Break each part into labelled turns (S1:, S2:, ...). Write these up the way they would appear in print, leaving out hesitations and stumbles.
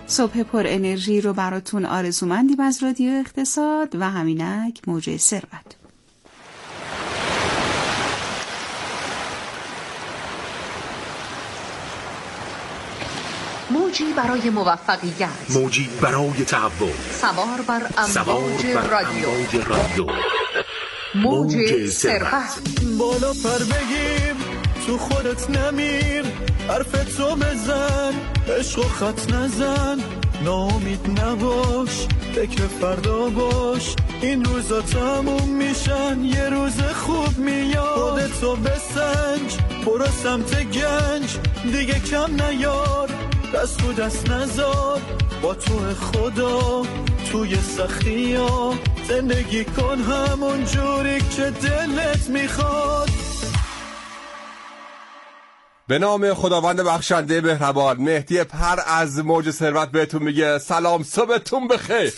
S1: صبح پر انرژی رو براتون آرزومندیم از رادیو اقتصاد و همینک موج ثروت.
S2: موجی برای موفقیت،
S3: موجی برای تحول،
S2: سوار بر امواج رادیو، موج ثروت.
S4: بالا پر بگیر تو خودت نمیر، حرف تو بزن، عشق و خط نزن، ناامید نباش، فکر فردا باش، این روزا تموم میشن، یه روز خوب میاد. خودتو بسنج، برو سمت گنج، دیگه کم نیار، دست رو دست نزار، با تو خدا توی سختی ها زندگی کن همون جوری که دلت میخواد.
S5: به نام خداوند بخشنده مهربان، مهدی پر از موج ثروت بهتون میگه سلام، صبحتون بخیر.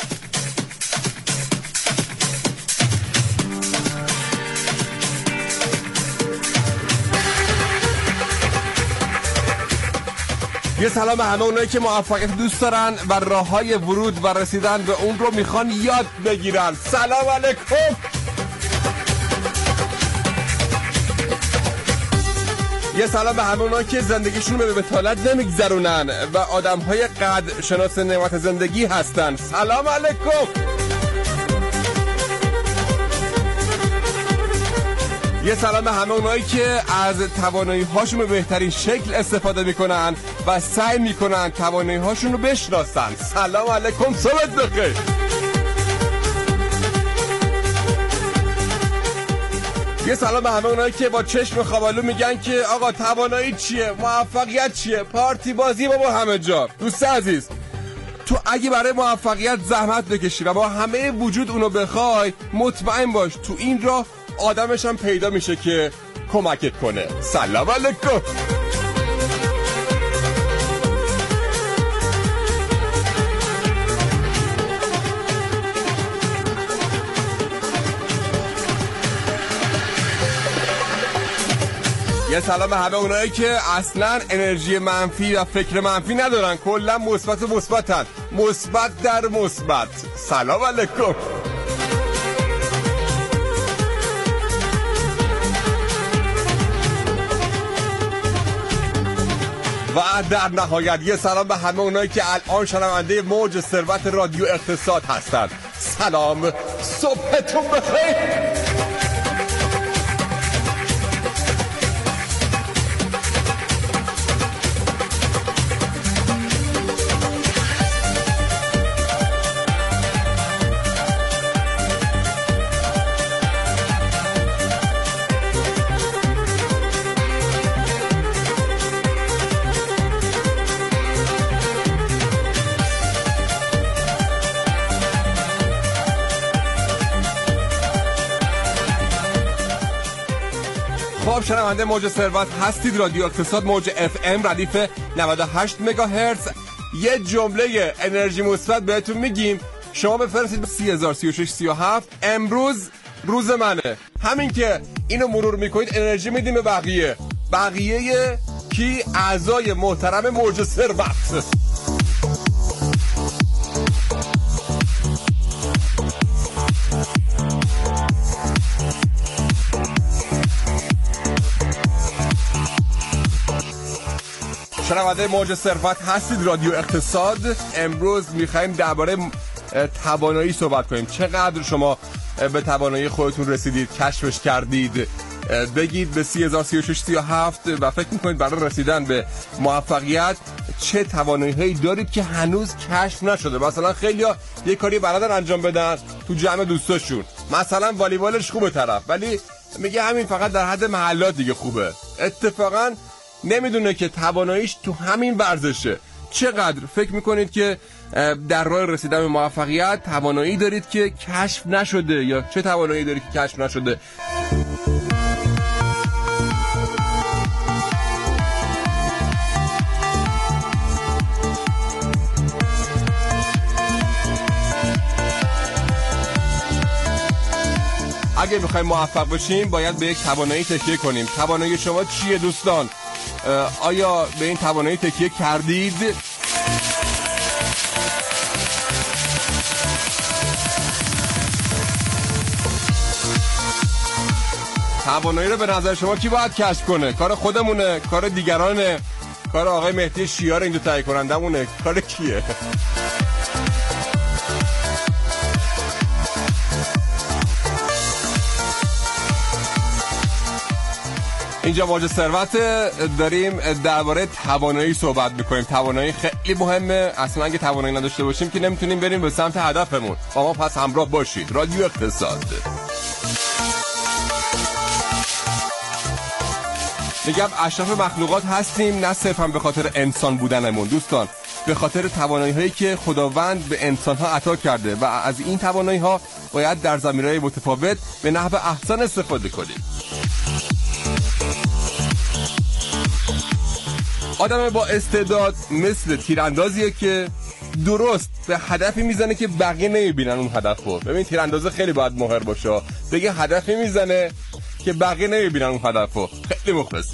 S5: یه سلام به همه اونایی که موفقیت دوست دارن و راههای ورود و رسیدن به اون رو میخوان یاد بگیرن. سلام علیکم. یه سلام به همه اونایی که زندگیشون رو به بطالت نمیگذرونن و آدمهای قدر شناس نعمت زندگی هستن. سلام علیکم. یه سلام به همه اونایی که از توانایی هاشون به بهترین شکل استفاده میکنن و سعی میکنن توانایی هاشون رو بشناسن. سلام علیکم، صبح بخیر. یه سلام به همه اونایی که با چشم خوابالو میگن که آقا توانایی چیه، موفقیت چیه، پارتی بازی بابا همه جا. دوست عزیز، تو اگه برای موفقیت زحمت بکشی و با همه وجود اونو بخوای، مطمئن باش تو این راه آدمش هم پیدا میشه که کمکت کنه. سلام علیکم. یه سلام به همه اونایی که اصلا انرژی منفی و فکر منفی ندارن، کلا مثبت و مثبتن، مثبت در مثبت. سلام علیکم. و در نهایت یه سلام به همه اونایی که الان شنونده موج ثروت رادیو اقتصاد هستن. سلام، صبحتون بخیر. خب شنونده موج ثروت هستید، رادیو اقتصاد موج اف ام ردیف 98 مگاهرتز. یه جمله انرژی مثبت بهتون میگیم، شما بفرستید به 303637. امروز روز منه. همین که اینو مرور میکنید انرژی میدیم به بقیه کی؟ اعضای محترم موج ثروت. شنونده موج ثروت هستید، رادیو اقتصاد. امروز میخوایم درباره توانایی صحبت کنیم. چقدر شما به توانایی خودتون رسیدید، کشفش کردید؟ بگید به 303637 و فکر میکنید برای رسیدن به موفقیت چه توانایی هایی دارید که هنوز کشف نشده. مثلا خیلیا یه کاری بلدن انجام بدن تو جمع دوستاشون، مثلا والیبالش خوبه طرف، ولی میگه همین فقط در حد محلات دیگه خوبه. اتفاقا نمیدونه که تواناییش تو همین ورزشه. چقدر فکر میکنید که در راه رسیدن به موفقیت توانایی دارید که کشف نشده، یا چه توانایی دارید که کشف نشده؟ اگه میخوایم موفق بشیم باید به یک توانایی تکیه کنیم. توانایی شما چیه دوستان؟ آیا به این توانایی تکیه کردید؟ توانایی رو به نظر شما کی باید کشف کنه؟ کار خودمونه، کار دیگرانه، کار آقای مهدی شیار اینجا تهیه کنندمونه، کار کیه؟ اینجا موج ثروت، داریم درباره توانایی صحبت میکنیم. توانایی خیلی مهمه، اصلا اگه توانایی نداشته باشیم که نمیتونیم بریم به سمت هدفمون. با ما پس همراه باشید. رادیو اقتصاد. میگم اشرف مخلوقات هستیم، نه صرفا به خاطر انسان بودنمون دوستان، به خاطر توانایی هایی که خداوند به انسان ها عطا کرده و از این توانایی ها باید در زمینه‌های متفاوت به نحو احسن استفاده کنیم. آدم با استعداد مثل تیراندازیه که درست به هدفی میزنه که بقیه نمیبینن اون هدفو. ببین تیراندازه خیلی باید ماهر باشه، بگه هدفی میزنه که بقیه نمیبینن اون هدفو. خیلی مخلصی.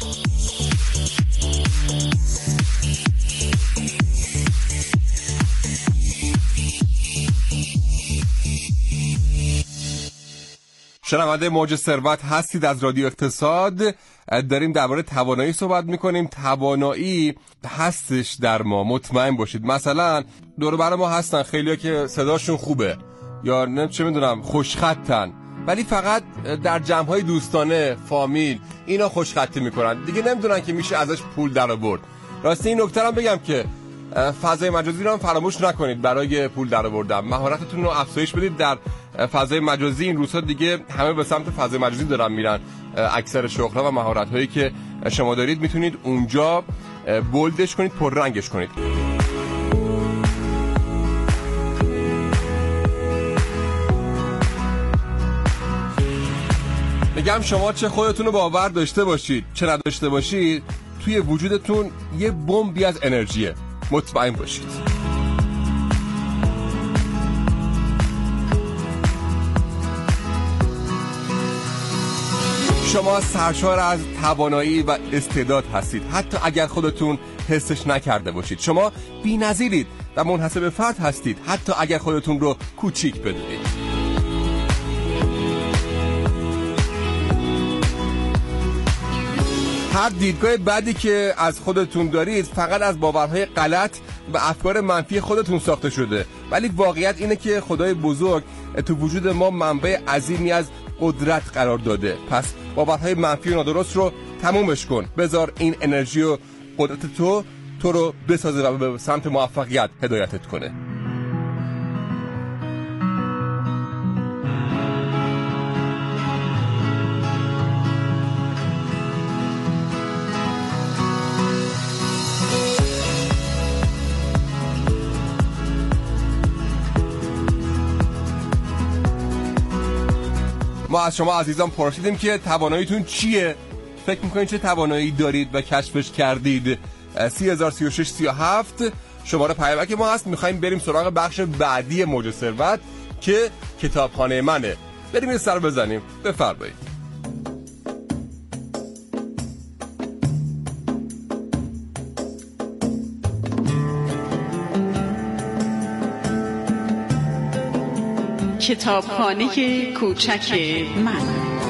S5: شنونده موج ثروت هستید از رادیو اقتصاد. داریم درباره توانایی صحبت میکنیم. توانایی هستش در ما، مطمئن باشید. مثلا دور بر ما هستن خیلیا که صداشون خوبه یا چه میدونم خوشخطن، ولی فقط در جمع‌های دوستانه، فامیل اینا خوشخطی میکنن، دیگه نمیدونن که میشه ازش پول در آورد. راستی این نکته رو بگم که فضای مجازی رو هم فراموش نکنید برای پول در آوردن. مهارتتون رو افزایش بدید در فضای مجازی. این روزها دیگه همه به سمت فضای مجازی دارن میرن. اکثر شغل‌ها و مهارت‌هایی که شما دارید میتونید اونجا بولدش کنید، پررنگش کنید. میگم شما چه خودتون رو باور داشته باشید چه نداشته باشید، توی وجودتون یه بمبی از انرژیه، مطمئن باشید. شما سرشار از توانایی و استعداد هستید، حتی اگر خودتون حسش نکرده باشید. شما بی‌نظیرید و منحصر به فرد هستید، حتی اگر خودتون رو کوچیک بدونید. هر دیدگاه بدی که از خودتون دارید فقط از باورهای غلط و افکار منفی خودتون ساخته شده، ولی واقعیت اینه که خدای بزرگ تو وجود ما منبع عظیمی از قدرت قرار داده. پس باورهای منفی و نادرست رو تمومش کن. بذار این انرژی و قدرت تو رو بسازه و به سمت موفقیت هدایتت کنه. ما از شما عزیزان پرسیدیم که تواناییتون چیه؟ فکر میکنید چه توانایی دارید و کشفش کردید؟ 303637 شماره پیامک ما هست. میخوایم بریم سراغ بخش بعدی موج ثروت که کتابخانه منه. بریم یه سر بزنیم. بفرمایید.
S1: کتابخانه کوچک من.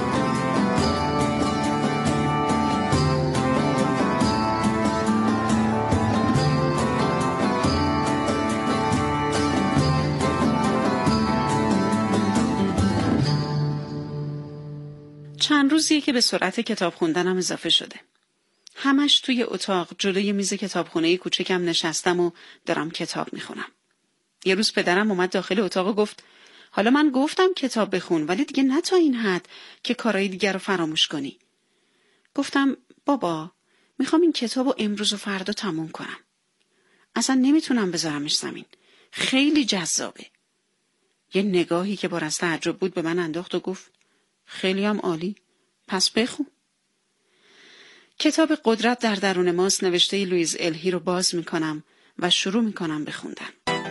S1: چند روزیه که به سرعت کتاب خوندنم اضافه شده. همش توی اتاق جلوی میز کتابخونه کوچکم نشستم و دارم کتاب میخونم. یه روز پدرم اومد داخل اتاق و گفت حالا من گفتم کتاب بخون، ولی دیگه نه تا این حد که کارهای دیگر رو فراموش کنی. گفتم بابا میخوام این کتاب رو امروز و فردا تموم کنم. اصلا نمیتونم بذارمش زمین. خیلی جذابه. یه نگاهی که پر از تعجب بود به من انداخت و گفت خیلی هم عالی. پس بخون. کتاب قدرت در درون ماست نوشته لوئیز الهی رو باز میکنم و شروع میکنم بخوندن.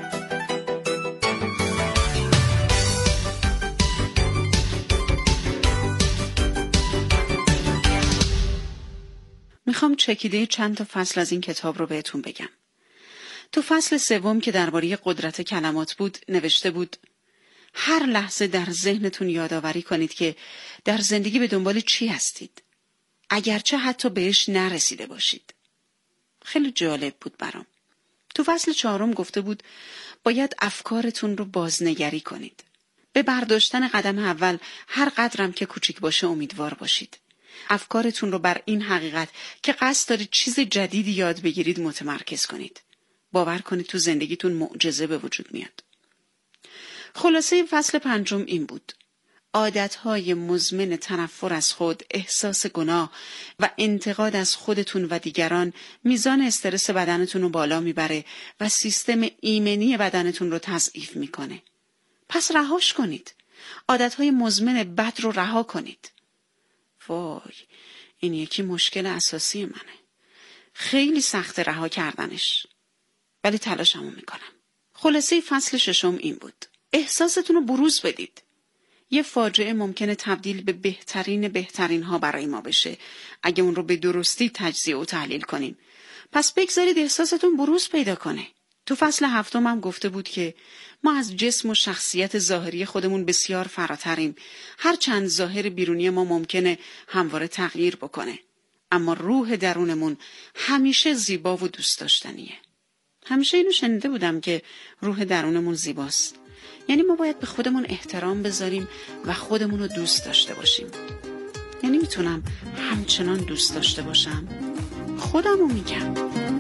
S1: میخوام چکیده چند تا فصل از این کتاب رو بهتون بگم. تو فصل سوم که درباره قدرت کلمات بود نوشته بود هر لحظه در ذهنتون یادآوری کنید که در زندگی به دنبال چی هستید، اگرچه حتی بهش نرسیده باشید. خیلی جالب بود برام. تو فصل 4 گفته بود باید افکارتون رو بازنگری کنید. به برداشتن قدم اول هر قدرم که کوچیک باشه امیدوار باشید. افکارتون رو بر این حقیقت که قصد دارید چیز جدیدی یاد بگیرید متمرکز کنید. باور کنید تو زندگیتون معجزه به وجود میاد. خلاصه فصل 5 این بود: عادتهای مزمن تنفر از خود، احساس گناه و انتقاد از خودتون و دیگران میزان استرس بدنتون رو بالا میبره و سیستم ایمنی بدنتون رو تضعیف میکنه. پس رهاش کنید. عادتهای مزمن بد رو رها کنید. وای، این یکی مشکل اساسی منه. خیلی سخت رها کردنش، ولی تلاشمو میکنم. خلاصه فصل 6 این بود: احساستون رو بروز بدید. یه فاجعه ممکنه تبدیل به بهترین ها برای ما بشه اگه اون رو به درستی تجزیه و تحلیل کنیم. پس بگذارید احساستون بروز پیدا کنه. تو فصل 7 هم گفته بود که ما از جسم و شخصیت ظاهری خودمون بسیار فراتریم. هر چند ظاهر بیرونی ما ممکنه همواره تغییر بکنه، اما روح درونمون همیشه زیبا و دوست داشتنیه. همیشه اینو شنیده بودم که روح درونمون زیباست. یعنی ما باید به خودمون احترام بذاریم و خودمون رو دوست داشته باشیم. یعنی میتونم همچنان دوست داشته باشم؟ خودمو میگم.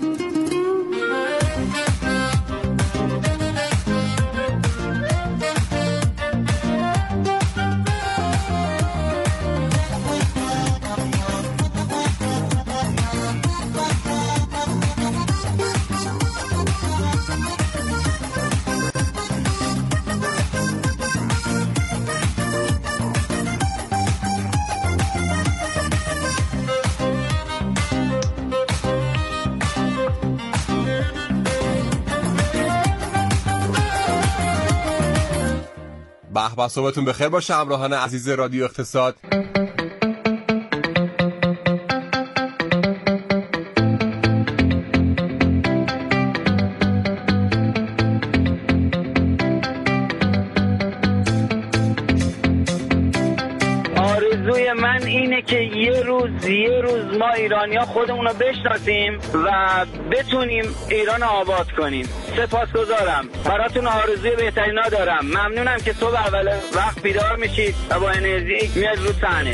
S5: به صبحتون بخیر باشه همراهان عزیز رادیو اقتصاد.
S6: آرزوی من اینه که یه روز ما ایرانی‌ها خودمون رو بشناسیم و بتونیم ایران آباد کنیم. سپاسگزارم، براتون آرزوی بهترینا دارم. ممنونم که صبح اول وقت بیدار میشید و با انرژی میاد رو صحنه.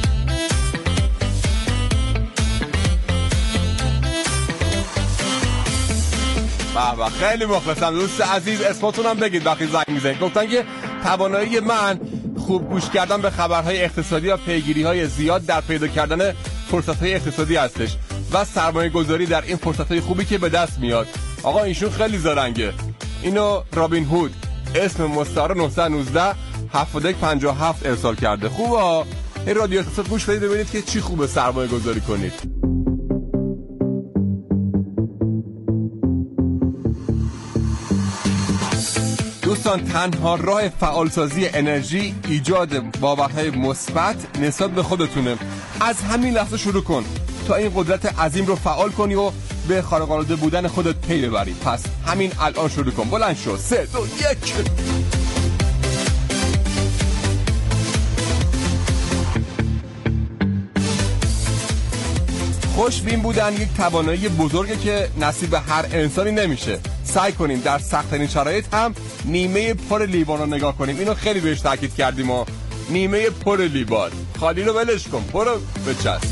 S5: بابا خیلی مخلصم. دوست عزیز اسمتون هم بگید وقتی زنگ میزنید. گفتن که توانایی من خوب گوش کردن به خبرهای اقتصادی و پیگیری‌های زیاد در پیدا کردن فرصت‌های اقتصادی هستش و سرمایه‌گذاری در این فرصت‌های خوبی که به دست میاد. آقا ایشون خیلی زرنگه. اینو رابین هود اسم مستعار 919 7157 ارسال کرده. خوبه این رادیو اقتصاد گوش بدید ببینید که چی خوبه سرمایه‌گذاری کنید. دوستان، تنها راه فعالسازی انرژی ایجاد باورهای مثبت نسبت به خودتونه. از همین لحظه شروع کن تا این قدرت عظیم رو فعال کنی و به خارق‌العاده بودن خودت پی ببری. پس همین الان شروع کن. بلند شو. 3 2 1. خوشبین بودن یک توانایی بزرگه که نصیب هر انسانی نمیشه. سعی کنیم در سخت‌ترین شرایط هم نیمه پر لیوان رو نگاه کنیم. اینو خیلی بهش تاکید کردیم ما. نیمه پر لیوان، خالی رو ولش کن، پر رو بچسب.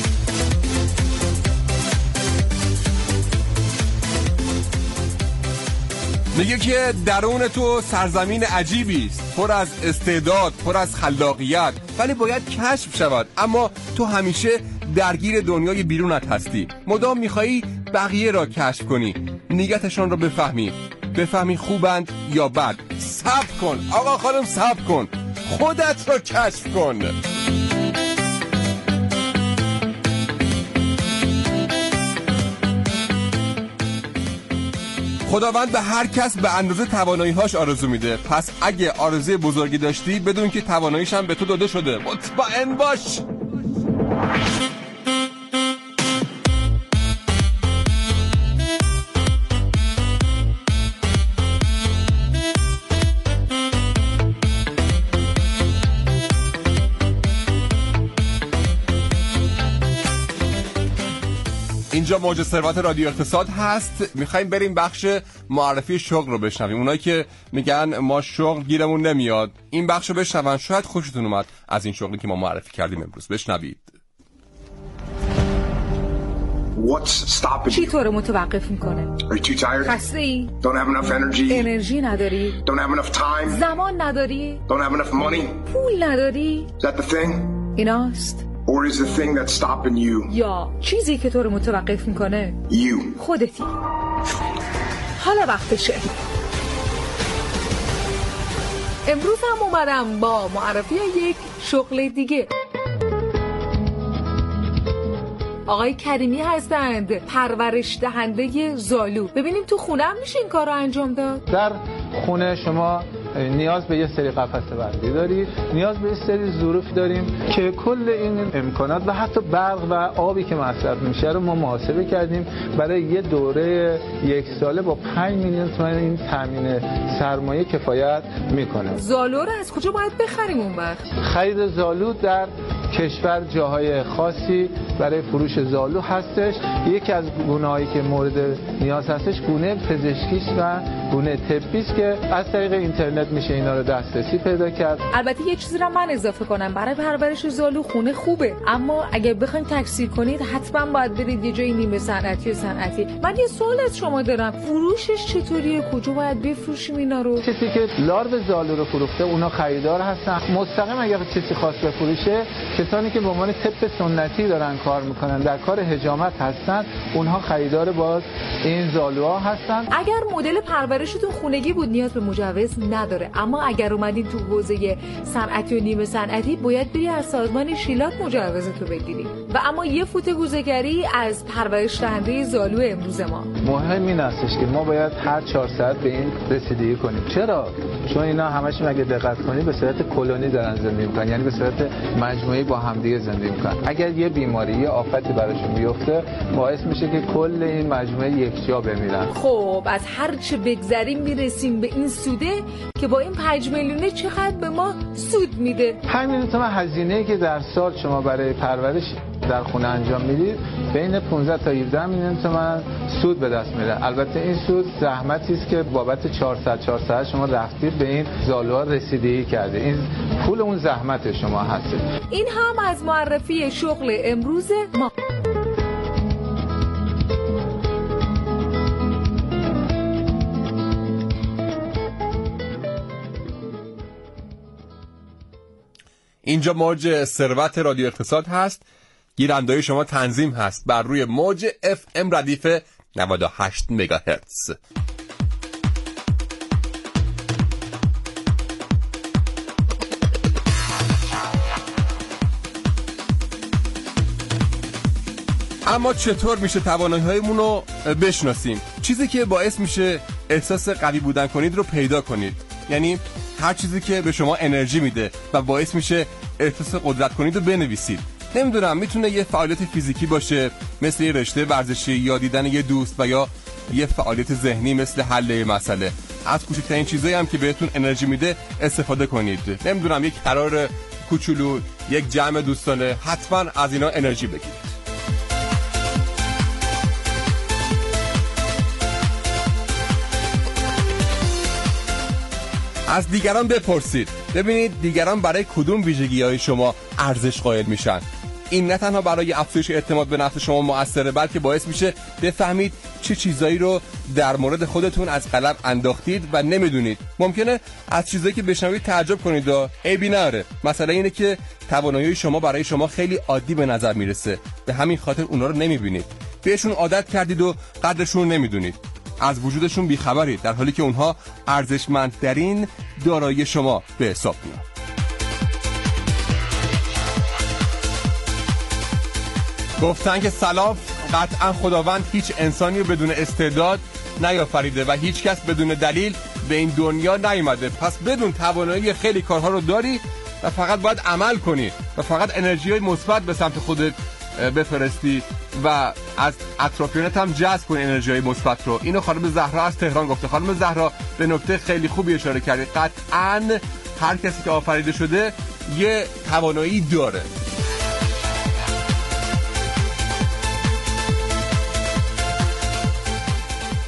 S5: میگه که درون تو سرزمین عجیبی است، پر از استعداد، پر از خلاقیت، ولی باید کشف شود. اما تو همیشه درگیر دنیای بیرونت هستی. مدام میخوایی بقیه را کشف کنی، نیتشان را بفهمی خوبند یا بد. صبر کن آقا خانم، صبر کن، خودت را کشف کن. خداوند به هر کس به اندازه توانایی‌هاش آرزو میده. پس اگه آرزوی بزرگی داشتی بدون که تواناییش هم به تو داده شده. مطمئن باش. اینجا موج ثروت رادیو اقتصاد هست. میخوایم بریم بخش معرفی شغل رو بشنویم. اونایی که میگن ما شغل گیرمون نمیاد، این بخش رو بشنون، شاید خوشتون اومد از این شغلی که ما معرفی کردیم امروز. بشنوید.
S7: چی تو رو متوقف میکنه؟ خسته ای؟ انرژی نداری؟ زمان نداری؟ پول نداری؟ ایناست؟ یا چیزی که تو رو متوقف میکنه خودتی. حالا وقتشه. امروز هم اومدم با معرفی یک شغل دیگه. آقای کریمی هستند، پرورش دهنده زالو. ببینیم تو خونه هم میشه این کار رو انجام داد؟
S8: در خونه شما نیاز به یه سری قفسه بندی دارید، نیاز به یه سری ظروف داریم که کل این امکانات و حتی برق و آبی که مصرف میشه رو ما محاسبه کردیم. برای یه دوره 1 ساله با 5 میلیون تومان این تامین سرمایه کفایت میکنه.
S7: زالو رو از کجا باید بخریم اون وقت؟
S8: خرید زالو در کشور جاهای خاصی برای فروش زالو هستش. یکی از گونه‌هایی که مورد نیاز هستش گونه پزشکیست و گونه طبیست که از طریق اینترنت میشه اینا رو دسترسی پیدا کرد.
S7: البته یه چیزی رو من اضافه کنم، برای پرورش زالو خونه خوبه، اما اگه بخواید تکثیر کنید حتما باید برید یه جای نیمه صنعتی و صنعتی. من یه سوال از شما دارم، فروشش چطوریه؟ کجا باید بفروشیم اینا رو؟
S8: کسی که لارو زالو رو فروخته اونا خریدار هستن. مستقیم اگر کسی خواست بفروشه، کسانی که به عنوان طب سنتی دارن کار میکنن، در کار حجامت هستن، اونها خریدار باز این زالوها هستن.
S7: اگر مدل پرورشتون خونگی بود نیاز به مجوز نداره، اما اگر اومدین تو حوزه صنعتی و نیمه صنعتی باید بری از سازمان شیلات مجوزتو بگیری. و اما یه فوت گوزه‌گری از پرورش دهنده زالو امروز ما.
S8: مهم این هستش که ما باید هر 4 ساعت به این رسیدگی کنیم. چرا؟ چون اینا همشون اگه دقت کنی به صورت کلونی دارن زندگی میکنن، یعنی به صورت مجموعی با همدیگه زندگی میکنن. اگر یه بیماری یه آفتی براشون بیفته باعث میشه که کل این مجموعه یک جا بمیرن.
S7: خب از هر چه بگذریم میرسیم به این سوده که با این 5 میلیونه چقدر به ما سود میده؟ 5
S8: میلیون تومان هزینه‌ای که در سال شما برای پرورش در خونه انجام میدید بین 15 تا 17 میلیون تومان سود به دست میاره. البته این سود زحمتی است که بابت 400 شما رفتید به این زالوها رسیدگی کرده. این پول اون زحمت شما هست.
S7: این هم از معرفی شغل امروز ما.
S5: اینجا موج ثروت رادیو اقتصاد هست. گیرنده‌های شما تنظیم هست بر روی موج FM ردیف 98 مگاهرتز. اما چطور میشه توانایی‌هایمون رو بشناسیم؟ چیزی که باعث میشه احساس قوی بودن کنید رو پیدا کنید. یعنی هر چیزی که به شما انرژی میده و باعث میشه احساس قدرت کنید رو بنویسید. نمیدونم، میتونه یه فعالیت فیزیکی باشه مثل یه رشته ورزشی یا دیدن یه دوست، و یا یه فعالیت ذهنی مثل حل مسئله. از کوچکترین چیزایی هم که بهتون انرژی میده استفاده کنید. نمیدونم، یک قرار کوچولو، یک جمع دوستانه، حتما از اینا انرژی بگیرید. از دیگران بپرسید، ببینید دیگران برای کدوم ویژگی‌های شما ارزش قائل میشن. این نه تنها برای افزایش اعتماد به نفس شما مؤثره، بلکه باعث میشه بفهمید چه چیزایی رو در مورد خودتون از قلم انداختید و نمیدونید. ممکنه از چیزایی که بشنوید تعجب کنید و عیبی نداره. مثلا اینه که توانایی شما برای شما خیلی عادی به نظر میرسه، به همین خاطر اونا رو نمیبینید. بهشون عادت کردید و قدرشون نمیدونید. از وجودشون بیخبرید، در حالی که اونها ارزشمندترین دارایی شما به حساب میاد. گفتن که سلاف قطعا خداوند هیچ انسانی رو بدون استعداد نیافریده و هیچ کس بدون دلیل به این دنیا نیومده. پس بدون توانایی خیلی کارها رو داری و فقط باید عمل کنی و فقط انرژی مثبت به سمت خودت بفرستی و از اطرافیانت هم جذب کنی انرژی مثبت رو. اینو خانم زهرا از تهران گفته. خانم زهرا به نکته خیلی خوبی اشاره کردی. قطعاً هر کسی که آفریده شده یه توانایی داره.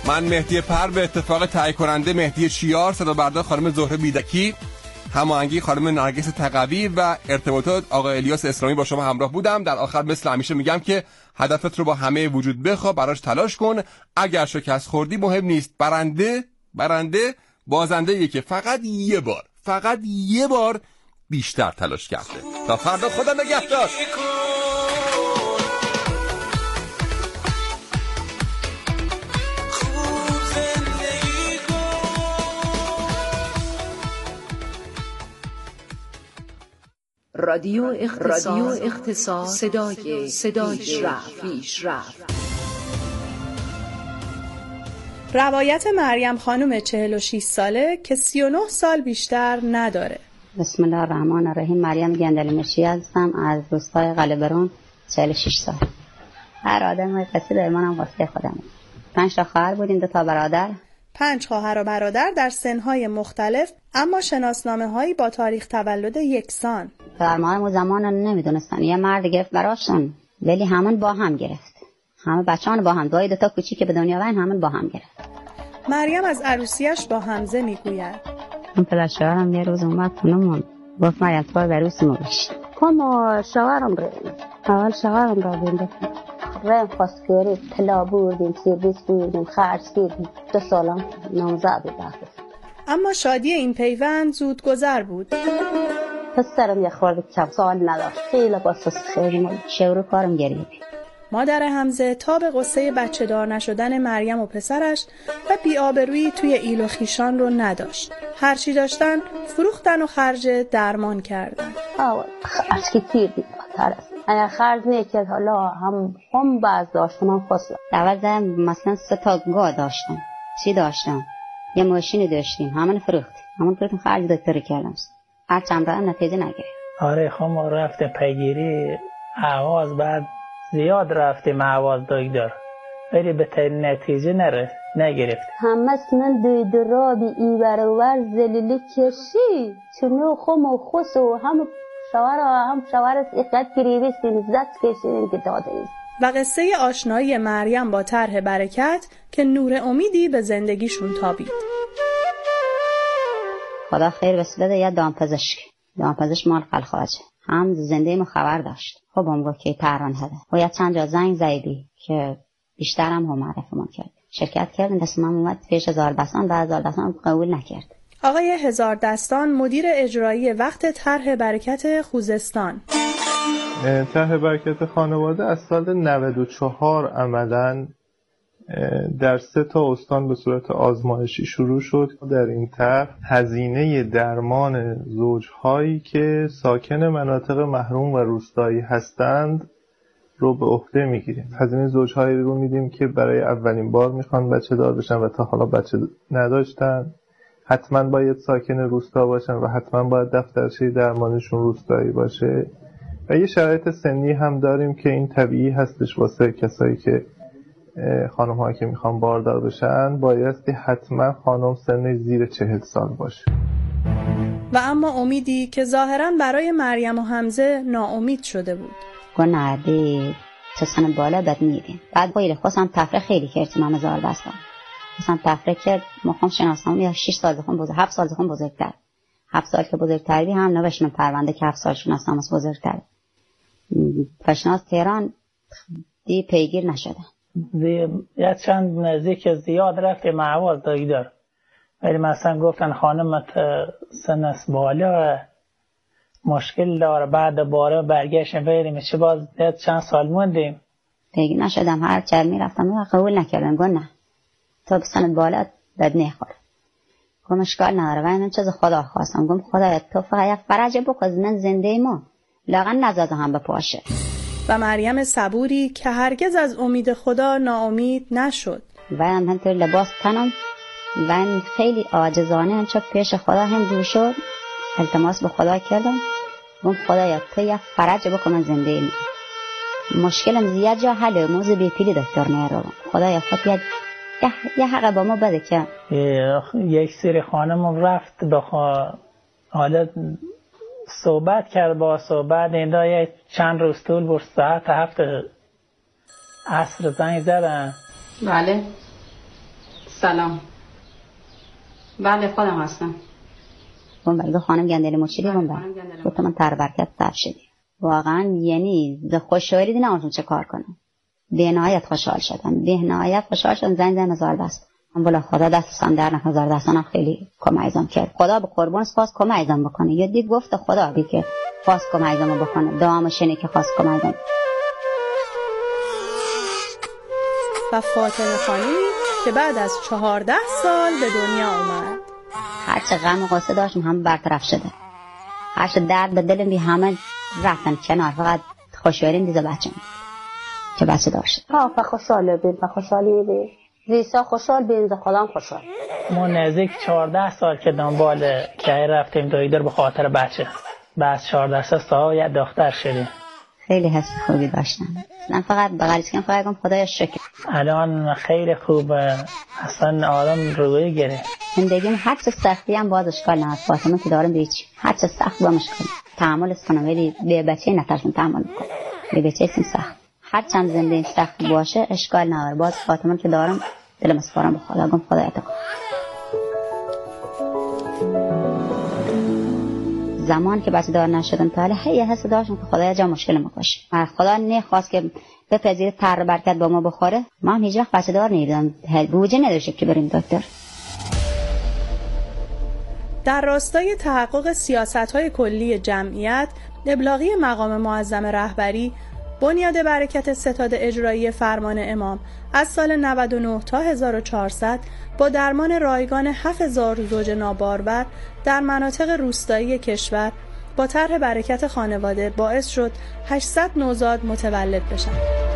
S5: من مهدی پر به اتفاق تهیه کننده مهدی شیار، صدا بردار خانم زهره بیدکی، هماهنگی خانم نرگس تقوی و ارتباطات آقای الیاس اسلامی با شما همراه بودم. در آخر مثل همیشه میگم که هدفت رو با همه وجود بخواه، براش تلاش کن. اگر شکست خوردی مهم نیست، برنده بازنده‌ایه که فقط یه بار بیشتر تلاش کرده. تا فردا، خدا نگهدار.
S2: رادیو اختصاص صدای پیشرفت.
S9: روایت مریم خانم 46 ساله که 39 سال بیشتر نداره.
S10: بسم الله الرحمن الرحیم. مریم گندلی مرشی هستم از روستای قلعه‌برون، 46 سال. هر آدم قصه داره، منم واسه خودم. 5 تا خواهر بودیم، 2 تا برادر.
S9: 5 خواهر و برادر در سنهای مختلف، اما شناسنامه‌هایی با تاریخ تولد یکسان.
S10: پدر مادرم زمان نمیدونستن، یه مرد گرفت براشون، ولی همون با هم گرفت. همه بچه‌ها با هم، 2 تا کوچیک که به دنیا آوردن همون با هم گرفت.
S9: مریم از عروسیش با حمزه میگوید.
S10: اون پدر شوهرم یه روز اومد خونمون، گفت مریم تو عروس ما بشی. کم شوهرم اول شوهرم را بینده رم خواستگاری طلا بردیم، سرویس بردیم، خرج کردیم. 2 سالم نامزد بود.
S9: اما شادی این پیوند زود گذر بود.
S10: پسرم یه خورده کم سال نداشت، خیلی باسست، خیلی شورو کارم گریدی.
S9: مادر حمزه تا به قصه بچه دار نشدن مریم و پسرش و بی‌آبرویی توی ایل و خیشان رو نداشت. هرچی داشتن فروختن و خرج درمان کردن.
S10: خرج که کردیم باتر است. اگر خرج نکرد حالا هم باز داشتم، من فصل دوازده مثلا 3 تا گاه داشتم. چی داشتم؟ یه ماشینی داشتیم، همون فروختیم خرج دکتر کردم. هر چند راه نتیجه نگرفت.
S11: آره خب رفتیم پیگیری آواز، بعد زیاد رفتیم آواز دکتر، ولی به نتیجه نگرفت.
S10: همه سنن دوید رابی ای برور زلیلی کشی چونو خم و خس و هم شوار اقدر گریویستیم زد کشیدیم که داده ایست.
S9: و قصه آشنایی مریم با طرح برکت که نور امیدی به زندگیشون تابید.
S10: خدا خیر بسیده یه دامپزشک مال خلخواجه هم زنده ما خبر داشت. خب هم گفت که تهران هده و یه چند جا زنگ زیدی که بیشتر هم معرفی من کرد. شرکت کردن، دست من اومد پیش هزاردستان، بعد هزاردستان قبول نکرد.
S9: آقای هزاردستان مدیر اجرایی وقت طرح برکت خوزستان.
S8: طرح برکت خانواده از سال 94 عملاً در 3 تا استان به صورت آزمایشی شروع شد. در این طرح هزینه درمان زوجهایی که ساکن مناطق محروم و روستایی هستند رو به عهده میگیریم. هزینه زوجهایی رو میدیم که برای اولین بار میخوان بچه دار بشن و تا حالا بچه نداشتن، حتما باید ساکن روستا باشن و حتما باید دفترچه درمانشون روستایی باشه. و یه شرایط سنی هم داریم که این طبیعی هستش واسه کسایی که خانم هایی که میخوان باردار بشن بایستی حتما خانم سن زیر 40 سال باشه.
S9: و اما امیدی که ظاهراً برای مریم و حمزه ناامید شده بود.
S10: گناهی تو سن بالا بد میدیم. بعد باید خواستم تفریح خیلی کردیم هم زار بستم. خواستم تفریح کرد مخوام شناسم یا 6 سال بخوام بزرگ، 7 سال بخوام بزرگتر. 7 سال که بزرگتر بی هم نوشتم پرونده که 7 سال شناسم از بزرگتر. فشناس تهران دی پیگیر نشدم.
S11: یه چند نزدیک زیاد رفتیم معواز دکتر، ولی مثلا گفتن خانمت سن است بالا مشکل داره، بعد باره برگشتیم بریم چه باز چند سال موندیم
S10: پیگیر نشدم. هر چر میرفتم و قبول نکردن، گفت نه تو سنت بالا بد نخور. گفتم اشکال نداره و من چیز خدا خواستم. گفتم خدایا تو فقط فرج بکن من زنده ما لاغن نزاز هم بپاشه.
S9: و مریم صبوری که هرگز از امید خدا ناامید نشد.
S10: و من تو لباس تنم و خیلی عاجزانه همچه پیش خدا هم رو شد، التماس به خدا کردم. گفتم خدایا تو یه فرج بکن من زنده ایم، مشکلم زیاد جا حله، موضوع بیپیلی دکتر نیارم. خدایا خود یه حق با ما بده که
S11: یک سری خانم رفت حالا صحبت کرد با صحبت ایندا یه چند روز طول برد، ساعت 7 عصر زنگ زدن.
S1: بله.
S10: سلام. بله خودم هستم. بگو خانم گندلی مچیلی گفتم من تر برکت تر شدی. واقعا یعنی خوشحالی دی نمیدونم چه کار کنم. به نهایت خوشحال شدم. زنگ نزار بست. والا خدا دستم در نکنه، دستانم خیلی کمکم کرد. خدا به قربان خواست کمکم بکنه. یا دید گفت خدا دی که خواست کمکم بکنه. دعامش اینه که خواست کمکم.
S9: و فاطمه خانمی که بعد از 14 سال به دنیا اومد.
S10: هرچه غم و غصه داشتم هم برطرف شده. هرچه درد به دلم بی همه رفتن کنار. فقط خوشحالیم دیگه بچه‌م که بچه داشت.
S12: و خوشحاله بید و خوشحالی بید. ریسا خوشحال بید خودم خوشحال.
S11: ما نزدیک 14 سال که دنبال که رفتیم دویدر به خاطر بچه. بعد 14 سال یه دختر شدیم.
S10: خیلی حس خوبی داشتم. من فقط بغلش کنم فقط خدایا شکر.
S11: الان خیلی خوبه. اصلا آدم روی گره.
S10: زندگیم هر چه سختی هم باز اشکال نداره. فاطمه که دارم بیچ هر چه سخت با مشکل تحمل کنم، ولی به بچه نتاشم تحمل کنم. به بچه سخت. هر چند زندگی سخت باشه اشکال نداره. باز فاطمه که دارم دلم اسپارم به خدا. گم خدا اتقا. زمان که بچه دار نشدم تا حالا هی حس داشتم که خدایا جا مشکل ما باشه. خدا نخواست که بپذیره تر برکت با ما بخوره. ما هم هیچ وقت بچه دار نیدم. بوجه نداشت که بریم دکتر.
S9: در راستای تحقق سیاست‌های کلی جمعیت، ابلاغی مقام معظم رهبری، بنیاد برکت ستاد اجرایی فرمان امام از سال 99 تا 1400 با درمان رایگان 7000 زوج نابارور در مناطق روستایی کشور با طرح برکت خانواده باعث شد 800 نوزاد متولد بشن.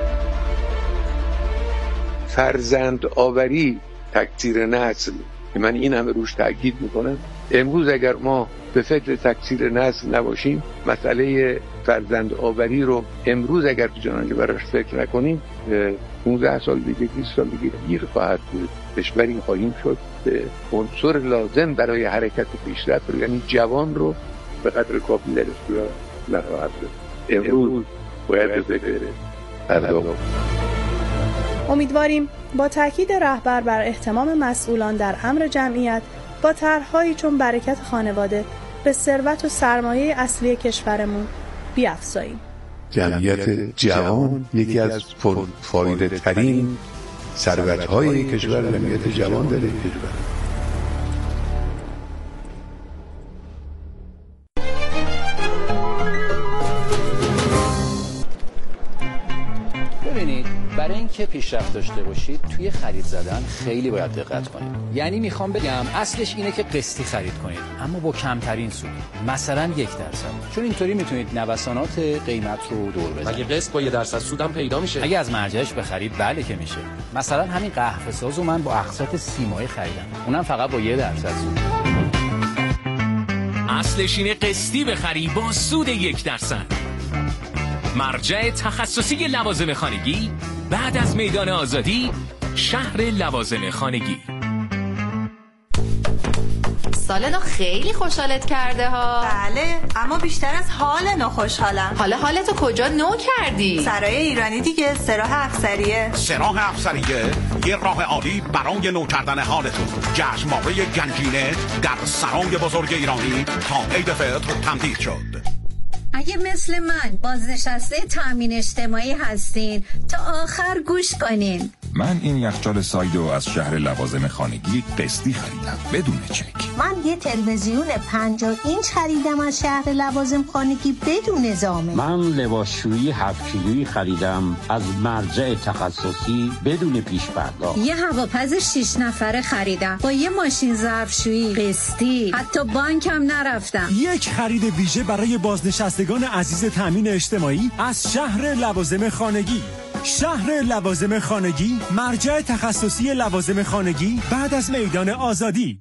S13: فرزند آوری تکثیر نسل، من این همه روش تاکید میکنم. امروز اگر ما به فکر تکثیر نسل نباشیم، مسئله فرزند آوری رو امروز اگر تو جنانجه براش فکر نکنیم، 15 سال دیگه 20 سال دیگه گیر خواهد بود. کشوری خواهیم شد به عنصر لازم برای حرکت پیشرفت، یعنی جوان رو به قدر کافی درست نخواهد بود. امروز باید به فکر پرداخت.
S9: امیدواریم با تاکید رهبر بر اهتمام مسئولان در امر جمعیت با طرح‌هایی چون برکت خانواده به ثروت و سرمایه اصلی کشورمون بیافزاییم.
S3: جمعیت جوان یکی از پرفایده ترین ثروت‌های کشور، جمعیت جوان در کشور.
S14: برای اینکه پیشرفت داشته باشید توی خرید زدن خیلی باید دقت کنید. یعنی میخوام بگم اصلش اینه که قسطی خرید کنید، اما با کمترین سود، مثلا 1%، چون اینطوری میتونید نوسانات قیمت رو دور بزنید.
S15: مگه قسط با 1% سودم پیدا میشه؟
S14: اگه از مرجعش بخرید بله که میشه. مثلا همین قهوه سازو من با اقساط 30 ماهه خریدم، اونم فقط با 1% سود.
S16: اصلش اینه قسطی بخری با سود 1%. مرجع تخصصی لوازم خانگی بعد از میدان آزادی، شهر لوازم خانگی.
S17: سال نو خیلی خوشحالت کرده ها.
S18: بله، اما بیشتر از حال نو خوشحالم.
S17: حالا حالتو کجا نو کردی؟
S18: سرای ایرانی دیگه، سراح افسریه.
S19: سراح افسریه یه راه عالی برای نو کردن حالتون. جشنواره گنجینه در سرای بزرگ ایرانی تا عید فطر تمدید شد.
S20: اگه مثل من بازنشسته تامین اجتماعی هستین تا آخر گوش کنین.
S21: من این یخچال سایدو از شهر لوازم خانگی قسطی خریدم بدون چک.
S20: من یه تلویزیون 50 اینچ خریدم از شهر لوازم خانگی بدون نظامه.
S22: من لباسشویی 7 کیلویی خریدم از مرجع تخصصی بدون پیش پرداخت.
S20: یه هواپز 6 نفره خریدم با یه ماشین ظرفشویی قسطی، حتی بانکم نرفتم.
S23: یک خرید ویژه برای بازنشستگان عزیز تامین اجتماعی از شهر لوازم خانگی. شهر لوازم خانگی، مرجع تخصصی لوازم خانگی بعد از میدان آزادی.